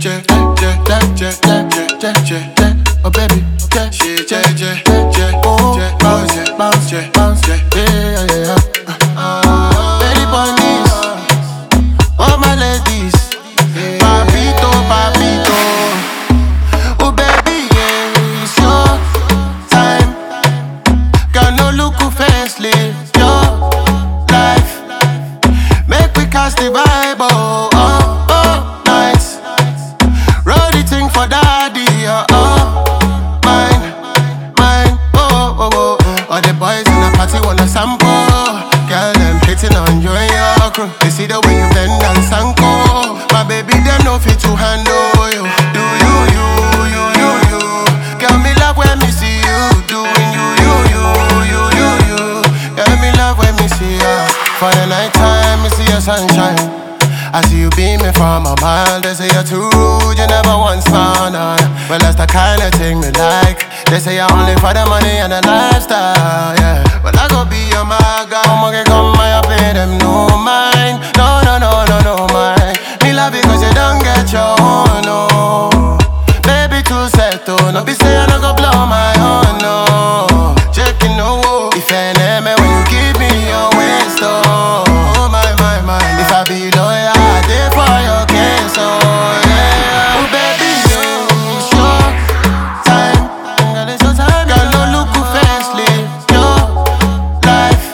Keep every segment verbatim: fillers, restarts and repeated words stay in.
je, je, je, je, je, je, je. Oh baby, je, je, je, je, je, oh, bounce, je, bounce, je, bounce, je, yeah, yeah, yeah. Baby bunnies, oh my ladies, papito, papito. Oh baby, yeah, it's your time. Got no look who face, live your life. Make we cast the vibe, oh, oh, oh, nice. Roll the thing for daddy, oh, oh, mine, mine, oh, oh, oh. All the boys in the party wanna sample. Girl, them hitting on you and your crew. They see the way you bend and sanko. My baby, they know fit to handle you. Do you, you, you, you, you. Girl, me love when me see you doing you, you, you, you, you, you. Girl, me love when me see you. For the night time, me see your sunshine. I see you beaming from a mile. They say you're too rude, you never once found on. Well, that's the kind of thing me like. They say you're only for the money and the lifestyle, yeah. But I go be your my guy. Come on, get come, I pay them no mind. No, no, no, no, no mind. Me love you cause you don't get your own, no. Baby, too settle. No be say I no go blow my own, no. Checking no, if I name when you give me your waist, oh. Oh my, my, my. If I be loyal, I did for your case, oh yeah. Oh baby, you sure time. Girl, it's your time. Girl, no look who face, live your life.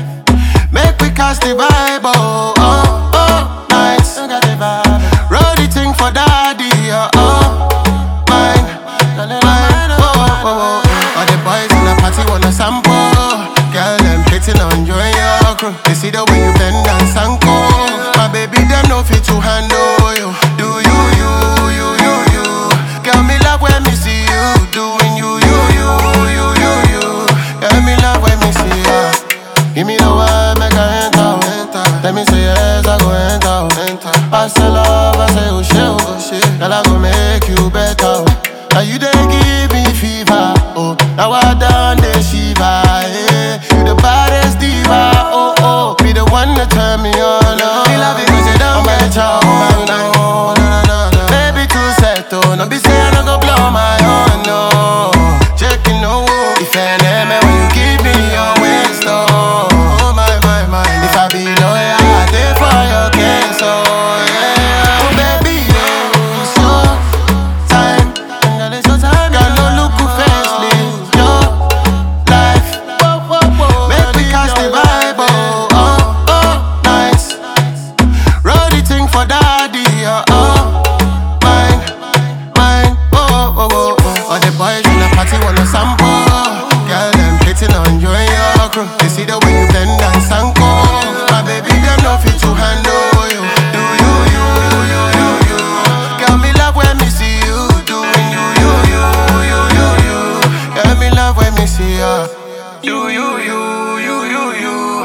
Make we cast the vibe, oh, oh, oh, nice. Roll the thing for daddy, oh, oh, mine, mine, oh, oh, oh, oh. All the boys in the party wanna sample. Girl, them hitting on you and your crew. They see the way you bend and sanko. My baby, them know fit to handle you. Do you, you, you, you, you. Girl, me love when me see you doing you, you, you, you, you, you. Girl, me love when me see you. Give me the word, make I enter, enter. Let me say yes, I go enter, enter. I say love, I say oh shit, oh shit. Girl, I go make you better. Now you they give me fever, oh. Now I done the shiva, yeah. You the baddest diva, oh, oh. Be the one to turn me on, oh. Me love it cause you don't get your own, no. Baby, too settle. No be say I no go blow my own, no. Checking no, if I name it when you give me your waist, oh. Oh my, my, my. If I be loyal, I did for your case, oh yeah. Oh baby, you sure time. Girl, it's your time. Girl, no look who face, live your life. Make me cast the vibe, oh, oh, oh, nice. Roll the thing for daddy, oh, oh, mine, mine, oh, oh, oh, oh. All the boys in the party wanna sample. Girl, them hitting on you and your crew. They see the way you bend and sanko. My baby, them know fit to handle you. Do you, you, you, you, you. Girl, me love when me see you doing you, you, you, you, you, you. Girl, me love when me see you. You, you, you, you, you, you.